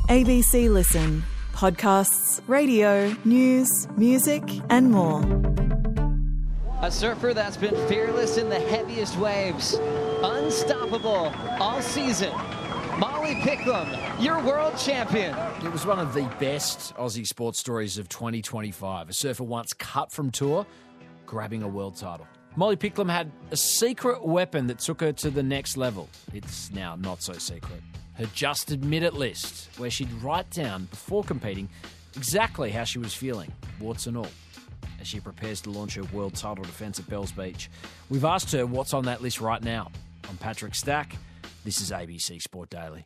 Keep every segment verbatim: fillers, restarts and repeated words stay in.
A B C Listen. Podcasts, radio, news, music and more. A surfer that's been fearless in the heaviest waves. Unstoppable all season. Molly Picklum, your world champion. It was one of the best Aussie sports stories of twenty twenty-five. A surfer once cut from tour, grabbing a world title. Molly Picklum had a secret weapon that took her to the next level. It's now not so secret. Her Just Admit It list, where she'd write down before competing exactly how she was feeling, warts and all, as she prepares to launch her world title defence at Bells Beach. We've asked her what's on that list right now. I'm Patrick Stack. This is A B C Sport Daily.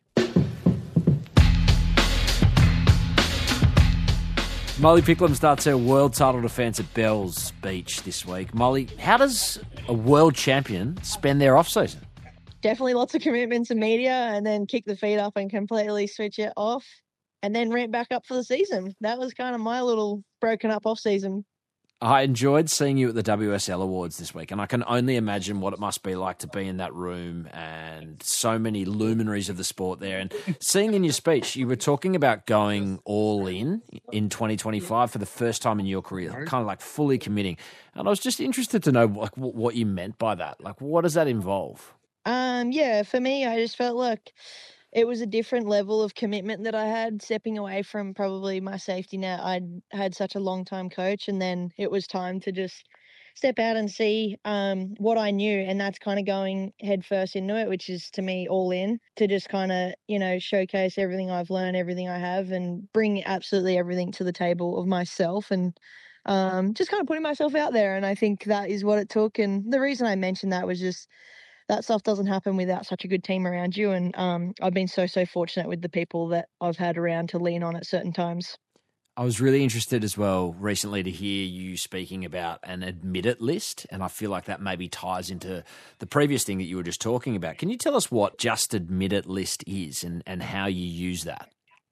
Molly Picklum starts her world title defence at Bells Beach this week. Molly, how does a world champion spend their off-season? Definitely lots of commitments to media and then kick the feet up and completely switch it off and then ramp back up for the season. That was kind of my little broken up off season. I enjoyed seeing you at the W S L Awards this week, and I can only imagine what it must be like to be in that room and so many luminaries of the sport there. And seeing in your speech, you were talking about going all in in twenty twenty-five for the first time in your career, kind of like fully committing. And I was just interested to know like what you meant by that. Like, what does that involve? Um, yeah, for me, I just felt like it was a different level of commitment that I had, stepping away from probably my safety net. I'd had such a long time coach, and then it was time to just step out and see um, what I knew. And that's kind of going head first into it, which is to me all in, to just kind of, you know, showcase everything I've learned, everything I have, and bring absolutely everything to the table of myself and um, just kind of putting myself out there. And I think that is what it took. And the reason I mentioned that was just that stuff doesn't happen without such a good team around you. And um, I've been so, so fortunate with the people that I've had around to lean on at certain times. I was really interested as well recently to hear you speaking about an admit it list, and I feel like that maybe ties into the previous thing that you were just talking about. Can you tell us what Just Admit It list is and, and how you use that?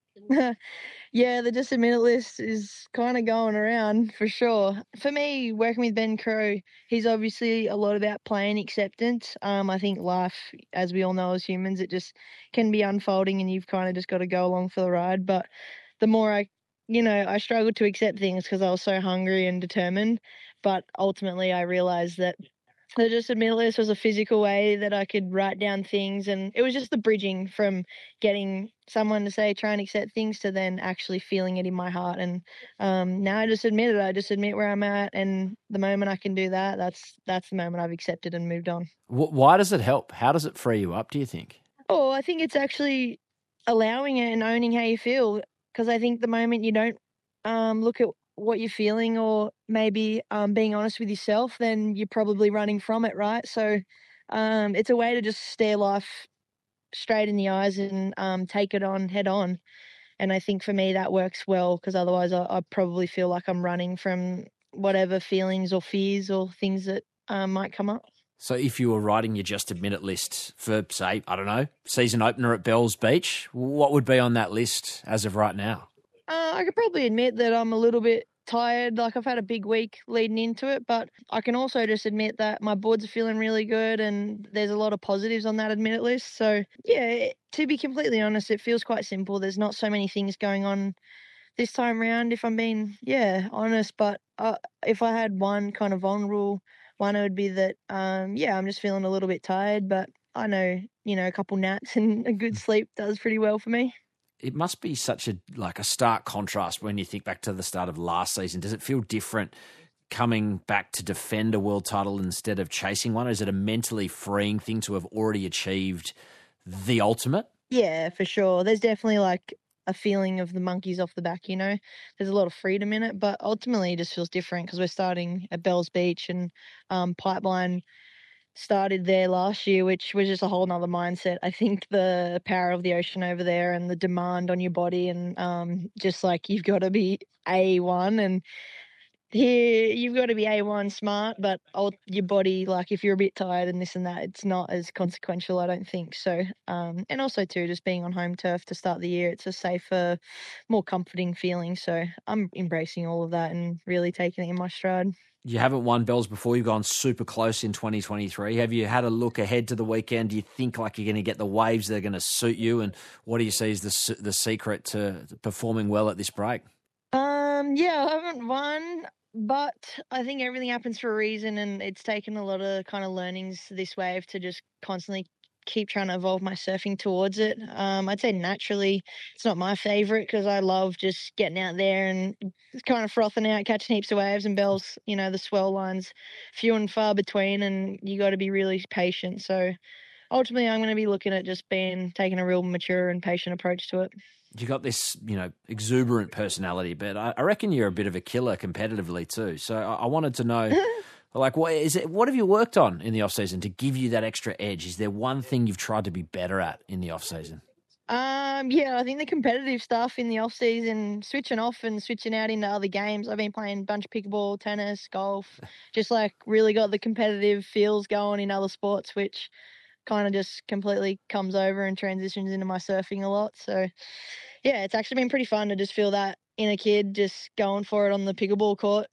Yeah, the Just Admit It list is kind of going around for sure. For me, working with Ben Crow, he's obviously a lot about playing acceptance. Um, I think life, as we all know as humans, it just can be unfolding and you've kind of just got to go along for the ride. But the more I, you know, I struggled to accept things because I was so hungry and determined. But ultimately, I realized that the Just Admit It list was a physical way that I could write down things, and it was just the bridging from getting someone to say try and accept things to then actually feeling it in my heart. And um, now I just admit it. I just admit where I'm at, and the moment I can do that, that's that's the moment I've accepted and moved on. Why does it help? How does it free you up, do you think? Oh, I think it's actually allowing it and owning how you feel, because I think the moment you don't um, look at what you're feeling or maybe um, being honest with yourself, then you're probably running from it, right? So um, it's a way to just stare life straight in the eyes and um, take it on head on. And I think for me that works well, because otherwise I, I probably feel like I'm running from whatever feelings or fears or things that um, might come up. So if you were writing your Just Admit It list for, say, I don't know, season opener at Bells Beach, what would be on that list as of right now? Uh, I could probably admit that I'm a little bit tired. Like, I've had a big week leading into it, but I can also just admit that my boards are feeling really good and there's a lot of positives on that admit it list. So yeah, to be completely honest, it feels quite simple. There's not so many things going on this time round, if I'm being, yeah, honest. But uh, if I had one kind of vulnerable one, it would be that, um, yeah, I'm just feeling a little bit tired, but I know, you know, a couple naps and a good sleep does pretty well for me. It must be such a like a stark contrast when you think back to the start of last season. Does it feel different coming back to defend a world title instead of chasing one? Or is it a mentally freeing thing to have already achieved the ultimate? Yeah, for sure. There's definitely like a feeling of the monkeys off the back, you know. There's a lot of freedom in it, but ultimately it just feels different because we're starting at Bells Beach, and um, Pipeline started there last year, which was just a whole nother mindset. I think the power of the ocean over there and the demand on your body, and um, just like you've got to be A one, and here you've got to be A one smart, but ul- your body, like if you're a bit tired and this and that, it's not as consequential, I don't think. So, um, and also too, just being on home turf to start the year, it's a safer, more comforting feeling. So I'm embracing all of that and really taking it in my stride. You haven't won bells before. You've gone super close in twenty twenty-three. Have you had a look ahead to the weekend? Do you think like you're going to get the waves that are going to suit you? And what do you see as the the secret to performing well at this break? Um, yeah, I haven't won, but I think everything happens for a reason, and it's taken a lot of kind of learnings this wave to just constantly keep trying to evolve my surfing towards it. Um, I'd say naturally it's not my favorite because I love just getting out there and kind of frothing out, catching heaps of waves and bells. You know, the swell lines few and far between, and you got to be really patient. So ultimately, I'm going to be looking at just being taking a real mature and patient approach to it. You got this, you know, exuberant personality, but I, I reckon you're a bit of a killer competitively too. So I, I wanted to know. Like, what is it? What have you worked on in the off season to give you that extra edge? Is there one thing you've tried to be better at in the off season? Um, yeah, I think the competitive stuff in the off season, switching off and switching out into other games. I've been playing a bunch of pickleball, tennis, golf, just like really got the competitive feels going in other sports, which kind of just completely comes over and transitions into my surfing a lot. So, yeah, it's actually been pretty fun to just feel that inner kid just going for it on the pickleball court.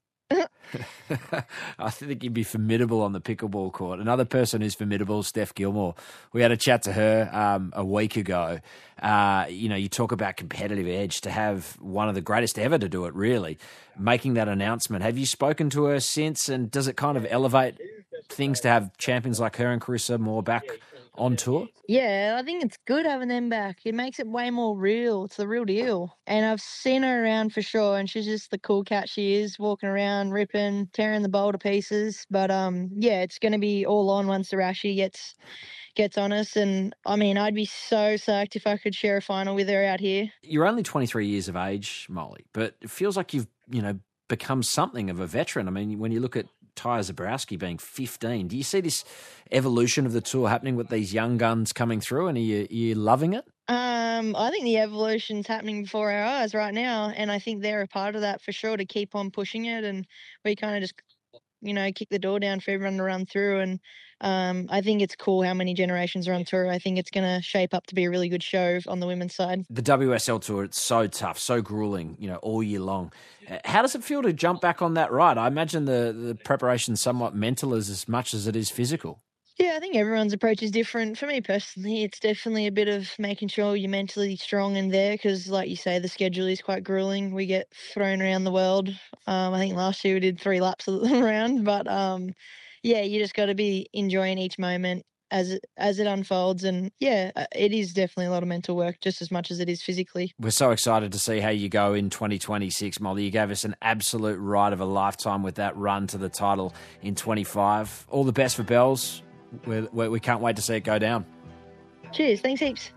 I think you'd be formidable on the pickleball court. Another person who's formidable, Steph Gilmore. We had a chat to her um, a week ago. Uh, you know, you talk about competitive edge, to have one of the greatest ever to do it, really, making that announcement. Have you spoken to her since, and does it kind of elevate things to have champions like her and Carissa more back on tour? Yeah, I think it's good having them back. It makes it way more real. It's the real deal. And I've seen her around for sure, and she's just the cool cat she is, walking around, ripping, tearing the bowl to pieces. But um, yeah, it's going to be all on once Arashi gets gets on us. And I mean, I'd be so psyched if I could share a final with her out here. You're only twenty-three years of age, Molly, but it feels like you've, you know, become something of a veteran. I mean, when you look at Tyre Zabrowski being fifteen, do you see this evolution of the tour happening with these young guns coming through, and are you, are you loving it? Um, I think the evolution's happening before our eyes right now, and I think they're a part of that for sure, to keep on pushing it. And we kind of just, you know, kick the door down for everyone to run through. And um, I think it's cool how many generations are on tour. I think it's going to shape up to be a really good show on the women's side. The W S L Tour, it's so tough, so grueling, you know, all year long. How does it feel to jump back on that ride? I imagine the, the preparation's somewhat mental as, as much as it is physical. Yeah, I think everyone's approach is different. For me personally, it's definitely a bit of making sure you're mentally strong in there because, like you say, the schedule is quite grueling. We get thrown around the world. Um, I think last year we did three laps around, but um, yeah, you just got to be enjoying each moment as it, as it unfolds. And yeah, it is definitely a lot of mental work just as much as it is physically. We're so excited to see how you go in twenty twenty-six, Molly. You gave us an absolute ride of a lifetime with that run to the title in twenty-five. All the best for Bells. We're, we're, we can't wait to see it go down. Cheers. Thanks heaps.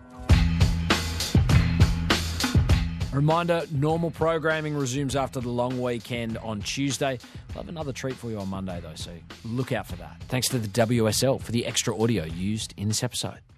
Reminder, normal programming resumes after the long weekend on Tuesday. We'll have another treat for you on Monday, though, so look out for that. Thanks to the W S L for the extra audio used in this episode.